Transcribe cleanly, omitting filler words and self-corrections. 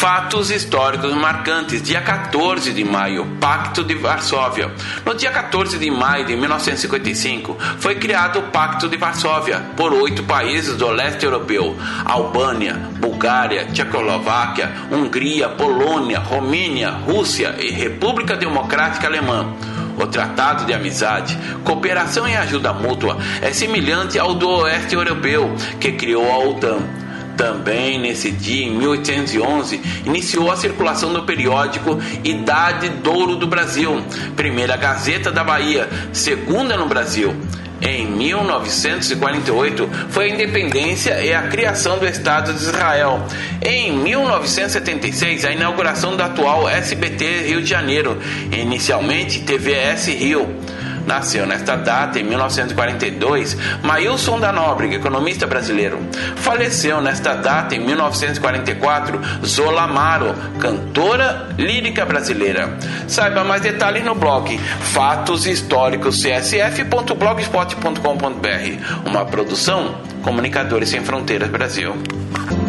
Fatos históricos marcantes. Dia 14 de maio, Pacto de Varsóvia. No dia 14 de maio de 1955, foi criado o Pacto de Varsóvia por 8 países do leste europeu: Albânia, Bulgária, Tchecoslováquia, Hungria, Polônia, Romênia, Rússia e República Democrática Alemã. O Tratado de Amizade, Cooperação e Ajuda Mútua é semelhante ao do Oeste Europeu, que criou a OTAN. Também nesse dia, em 1811, iniciou a circulação do periódico Idade d'Ouro do Brasil, primeira Gazeta da Bahia, segunda no Brasil. Em 1948, foi a independência e a criação do Estado de Israel. Em 1976, a inauguração da atual SBT Rio de Janeiro, inicialmente TVS Rio. Nasceu nesta data, em 1942, Maílson da Nóbrega, economista brasileiro. Faleceu nesta data, em 1944, Zola Amaro, cantora lírica brasileira. Saiba mais detalhes no blog Fatos Históricos csf.blogspot.com.br. Uma produção Comunicadores Sem Fronteiras Brasil.